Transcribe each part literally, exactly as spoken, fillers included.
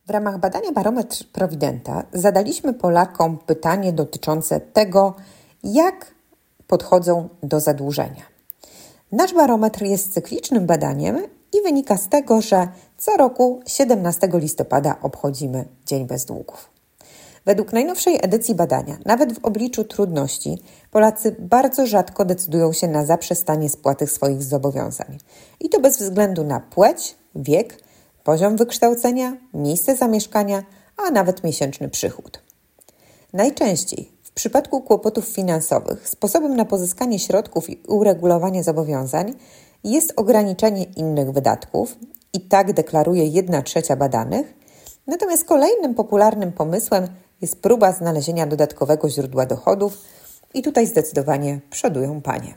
W ramach badania Barometr Prowidenta zadaliśmy Polakom pytanie dotyczące tego, jak podchodzą do zadłużenia. Nasz barometr jest cyklicznym badaniem i wynika z tego, że co roku siedemnastego listopada obchodzimy Dzień Bez Długów. Według najnowszej edycji badania, nawet w obliczu trudności, Polacy bardzo rzadko decydują się na zaprzestanie spłaty swoich zobowiązań. I to bez względu na płeć, wiek, poziom wykształcenia, miejsce zamieszkania, a nawet miesięczny przychód. Najczęściej w przypadku kłopotów finansowych sposobem na pozyskanie środków i uregulowanie zobowiązań jest ograniczenie innych wydatków i tak deklaruje jedna trzecia badanych, natomiast kolejnym popularnym pomysłem jest próba znalezienia dodatkowego źródła dochodów i tutaj zdecydowanie przodują panie.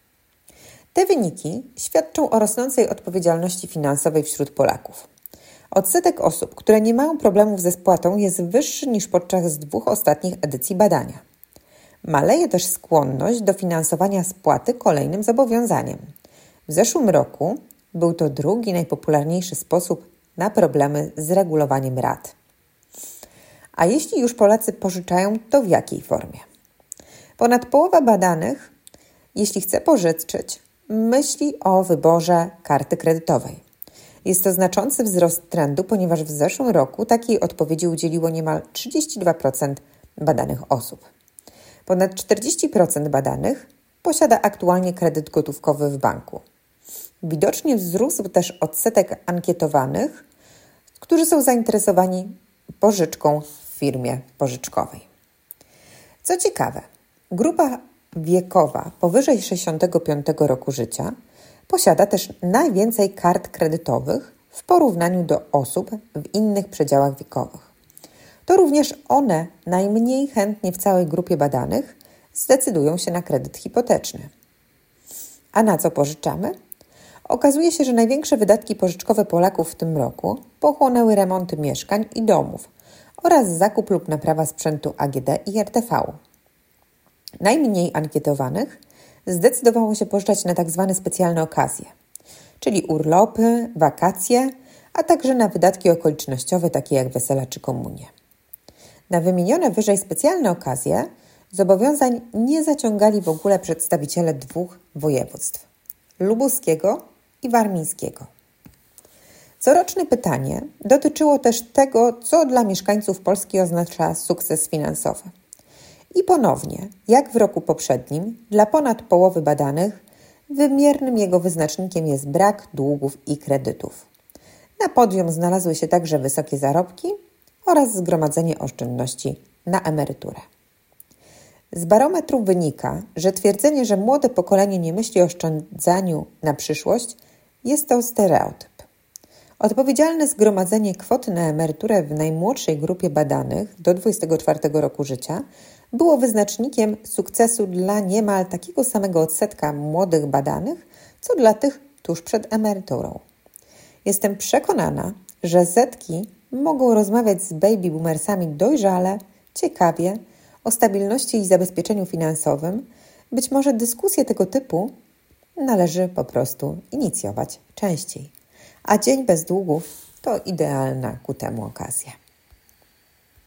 Te wyniki świadczą o rosnącej odpowiedzialności finansowej wśród Polaków. Odsetek osób, które nie mają problemów ze spłatą, jest wyższy niż podczas dwóch ostatnich edycji badania. Maleje też skłonność do finansowania spłaty kolejnym zobowiązaniem. W zeszłym roku był to drugi najpopularniejszy sposób na problemy z regulowaniem rat. A jeśli już Polacy pożyczają, to w jakiej formie? Ponad połowa badanych, jeśli chce pożyczyć, myśli o wyborze karty kredytowej. Jest to znaczący wzrost trendu, ponieważ w zeszłym roku takiej odpowiedzi udzieliło niemal trzydzieści dwa procent badanych osób. Ponad czterdzieści procent badanych posiada aktualnie kredyt gotówkowy w banku. Widocznie wzrósł też odsetek ankietowanych, którzy są zainteresowani pożyczką w firmie pożyczkowej. Co ciekawe, grupa wiekowa powyżej sześćdziesiątego piątego roku życia posiada też najwięcej kart kredytowych w porównaniu do osób w innych przedziałach wiekowych. To również one najmniej chętnie w całej grupie badanych zdecydują się na kredyt hipoteczny. A na co pożyczamy? Okazuje się, że największe wydatki pożyczkowe Polaków w tym roku pochłonęły remonty mieszkań i domów oraz zakup lub naprawa sprzętu A G D i R T V. Najmniej ankietowanych zdecydowało się pożyczać na tzw. specjalne okazje, czyli urlopy, wakacje, a także na wydatki okolicznościowe takie jak wesela czy komunie. Na wymienione wyżej specjalne okazje zobowiązań nie zaciągali w ogóle przedstawiciele dwóch województw – lubuskiego i warmińskiego. Coroczne pytanie dotyczyło też tego, co dla mieszkańców Polski oznacza sukces finansowy. I ponownie, jak w roku poprzednim, dla ponad połowy badanych wymiernym jego wyznacznikiem jest brak długów i kredytów. Na podium znalazły się także wysokie zarobki oraz zgromadzenie oszczędności na emeryturę. Z barometru wynika, że twierdzenie, że młode pokolenie nie myśli o oszczędzaniu na przyszłość, jest to stereotyp. Odpowiedzialne zgromadzenie kwoty na emeryturę w najmłodszej grupie badanych do dwudziestego czwartego roku życia było wyznacznikiem sukcesu dla niemal takiego samego odsetka młodych badanych, co dla tych tuż przed emeryturą. Jestem przekonana, że Zetki mogą rozmawiać z baby boomersami dojrzale, ciekawie, o stabilności i zabezpieczeniu finansowym. Być może dyskusje tego typu należy po prostu inicjować częściej. A Dzień Bez Długów to idealna ku temu okazja.